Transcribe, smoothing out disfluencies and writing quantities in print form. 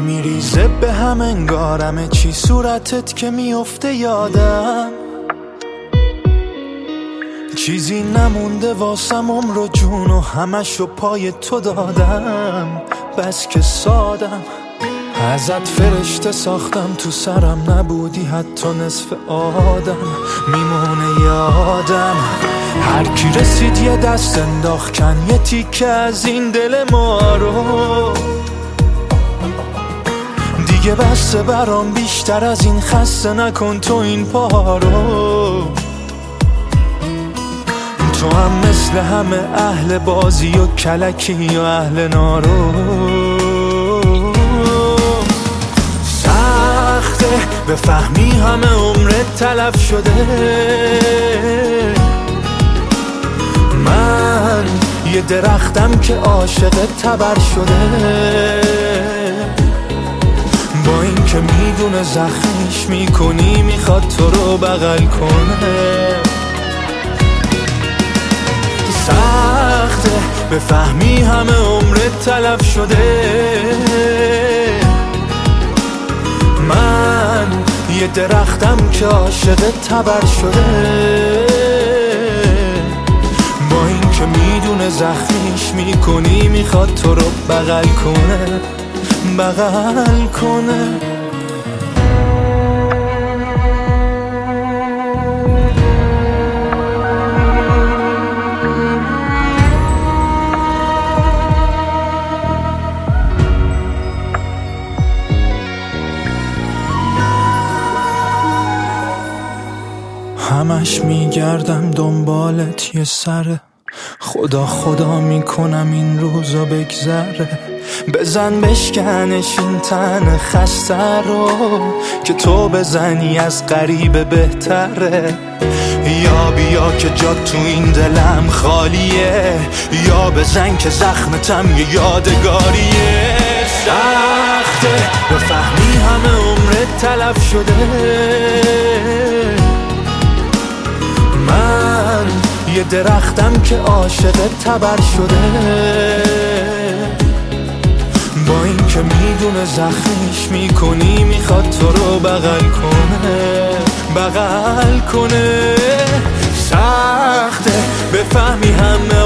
میریزه به هم انگارمه چی صورتت که میفته یادم، چیزی نمونده واسم عمر و جون و همشو پای تو دادم. بس که سادم ازت فرشته ساختم، تو سرم نبودی حتی نصف آدم. میمونه یادم هر کی رسید یه دست انداخت کن یه تیکه از این دل ما رو. دیگه بسته برام بیشتر از این، خسته نکن تو این پا رو. تو هم مثل همه اهل بازی و کلکی یا اهل نارو. سخته بفهمی همه عمرت تلف شده، من یه درختم که عاشق تبر شده. با این که میدونه زخمش میکنی میخواد تو رو بغل کنه. سخته بفهمی همه عمرت تلف شده، من یه درختم که عاشق تبر شده. با این که میدونه زخمیش میکنی میخواد تو رو بغل کنه، بغل کنه. همش میگردم دنبالت یه سره، خدا خدا میکنم این روزا بگذره. بزن بشکنش این تن خسته رو، که تو بزنی از غریبه بهتره. یا بیا که جا تو این دلم خالیه، یا بزن که زخمتم یه یادگاریه. سخته بفهمی همه عمرت تلف شده، من یه درختم که عاشق تبر شده. با این که میدونه زخمش میکنی میخواد تو رو بغل کنه، بغل کنه. سخته بفهمی همه